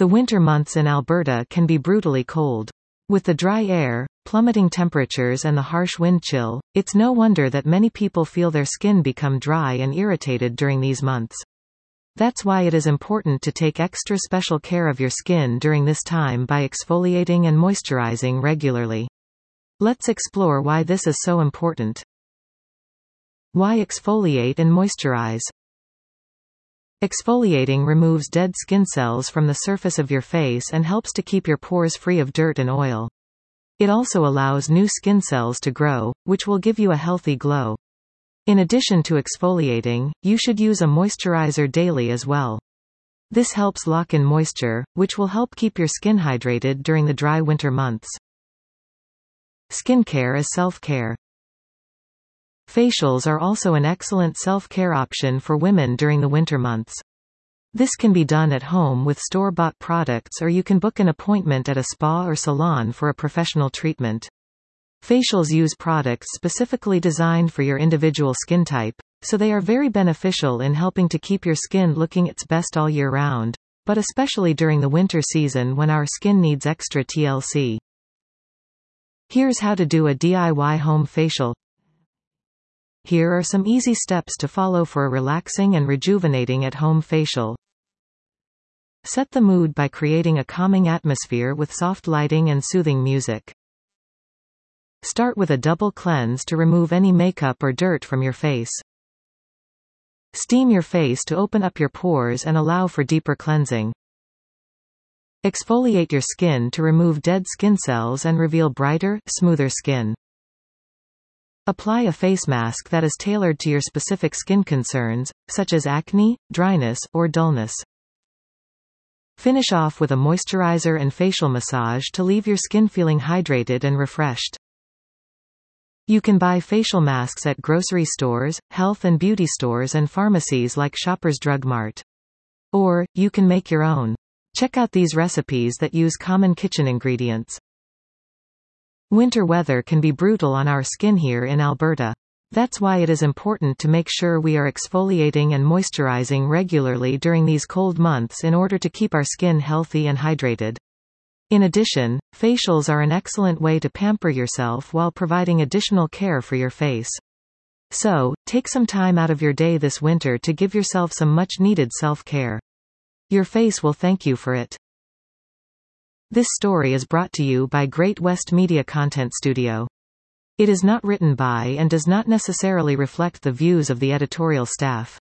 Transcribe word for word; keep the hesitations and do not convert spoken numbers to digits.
The winter months in Alberta can be brutally cold. With the dry air, plummeting temperatures and the harsh wind chill, it's no wonder that many people feel their skin become dry and irritated during these months. That's why it is important to take extra special care of your skin during this time by exfoliating and moisturizing regularly. Let's explore why this is so important. Why exfoliate and moisturize? Exfoliating removes dead skin cells from the surface of your face and helps to keep your pores free of dirt and oil. It also allows new skin cells to grow, which will give you a healthy glow. In addition to exfoliating, you should use a moisturizer daily as well. This helps lock in moisture, which will help keep your skin hydrated during the dry winter months. Skincare is self-care. Facials are also an excellent self-care option for women during the winter months. This can be done at home with store-bought products, or you can book an appointment at a spa or salon for a professional treatment. Facials use products specifically designed for your individual skin type, so they are very beneficial in helping to keep your skin looking its best all year round, but especially during the winter season when our skin needs extra T L C. Here's how to do a D I Y home facial. Here are some easy steps to follow for a relaxing and rejuvenating at-home facial. Set the mood by creating a calming atmosphere with soft lighting and soothing music. Start with a double cleanse to remove any makeup or dirt from your face. Steam your face to open up your pores and allow for deeper cleansing. Exfoliate your skin to remove dead skin cells and reveal brighter, smoother skin. Apply a face mask that is tailored to your specific skin concerns, such as acne, dryness, or dullness. Finish off with a moisturizer and facial massage to leave your skin feeling hydrated and refreshed. You can buy facial masks at grocery stores, health and beauty stores, and pharmacies like Shoppers Drug Mart. Or, you can make your own. Check out these recipes that use common kitchen ingredients. Winter weather can be brutal on our skin here in Alberta. That's why it is important to make sure we are exfoliating and moisturizing regularly during these cold months in order to keep our skin healthy and hydrated. In addition, facials are an excellent way to pamper yourself while providing additional care for your face. So, take some time out of your day this winter to give yourself some much-needed self-care. Your face will thank you for it. This story is brought to you by Great West Media Content Studio. It is not written by and does not necessarily reflect the views of the editorial staff.